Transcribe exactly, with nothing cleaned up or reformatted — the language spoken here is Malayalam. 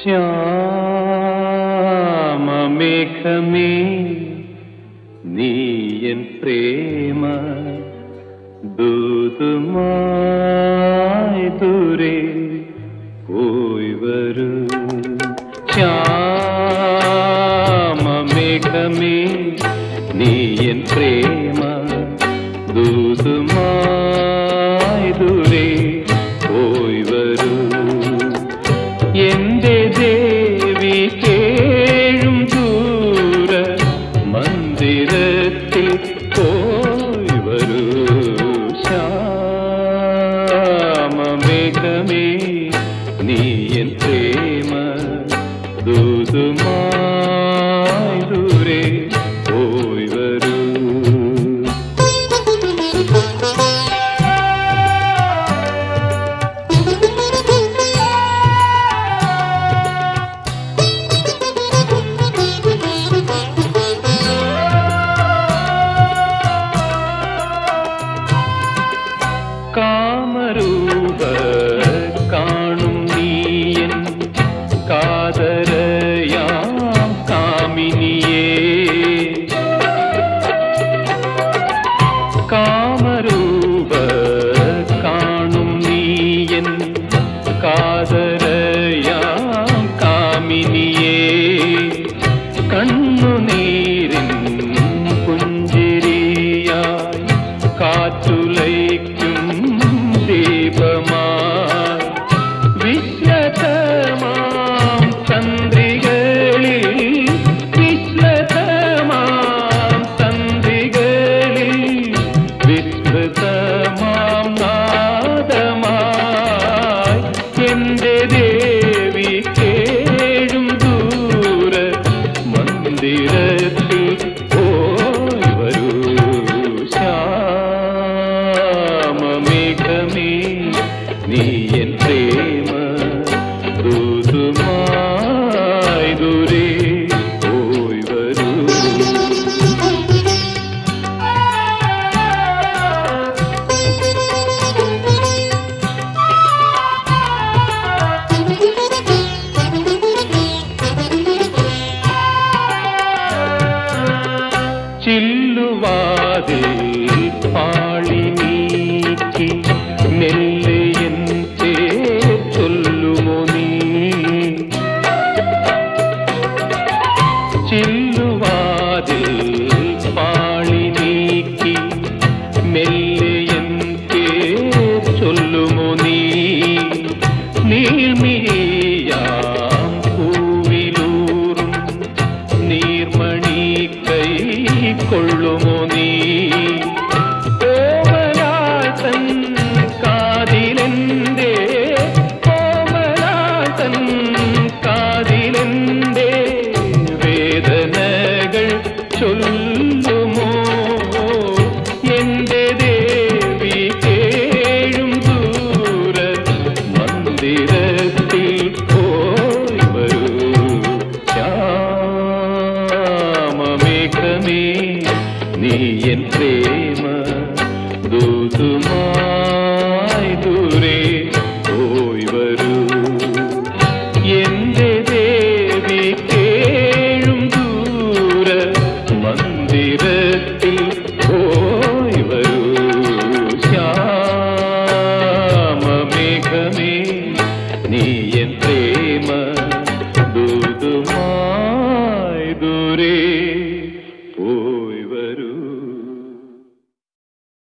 ശ്യാമമേഘമേ നീയൻ പ്രേമ ദൂതുമായി ദൂരെ പോയി വരൂ. ശ്യാമമേഘമേ നീയൻ പ്രേമ ദൂതുമായി ദൂരെ പോയി വരൂ. എന്റെ ദേവി കേഴും ദൂര മന്ദിരത്തിൽ പോയി വരൂ. ശ്യാമമേഘമേ നീയൻ പ്രേമ ദൂതുമായി ദൂരെ പോയി വരൂ. കാമരൂപ കാണും നീയൻ കാതരയാം കാമിനിയേ. കാമരൂപ കാണും നീയൻ കാതരയാം കാമിനിയേ. കണ്ണുനീരിൻ പുഞ്ചിരിയായി കാറ്റുലയ്ക്കും ദീപമായി വിശ്വതമാം ചന്ദ്രികളിൽ വിശ്വതമാം ചന്ദ്രികളിൽ വിസ്തൃതമാം നാദമായി എന്റെ ദേവി കേഴും ദൂര മന്ദിരത്തിൽ പോയി വരൂ. ശ്യാമമേഘമേ നീയൻ പ്രേമ ദൂതുമായി ദൂരെ പോയി വരൂ. ചില്ലുവാതിൽ പാളി നീക്കി മെല്ലെ എൻ പേർ ചൊല്ലുമോ നീ. ചില്ലുവാതിൽ പാളി നീക്കി മെല്ലെ എൻ പേർ ചൊല്ലുമോ നീ. നീർമിഴിയാം പൂവിലൂറും നീർമണി കൈ കൊള്ളുമോ നീ. കോമലാതൻ കാതിലെന്റെ കോമലാതൻ കാതിലെന്റെ വേദനകൾ ചൊല്ലുമോ. എന്റെ ദേവി കേഴും ദൂര മന്ദിരത്തിൽ പോയി വരൂ. ശ്യാമമേഘമേ നീയൻ പ്രേമ ദൂതുമായി